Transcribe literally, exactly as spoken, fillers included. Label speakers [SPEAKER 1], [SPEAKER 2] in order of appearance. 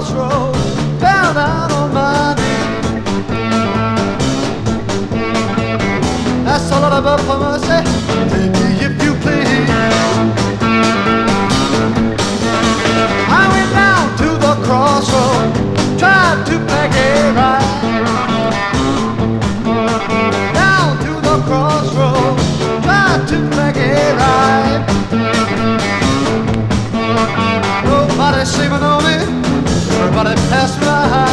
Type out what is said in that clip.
[SPEAKER 1] crossroads, down, down on my knees. That's all I love for mercy. Take me if you please. I went down to the crossroads, tried to make it right. Down to the crossroads, tried to make it right. Nobody saving on me, everybody passed me by.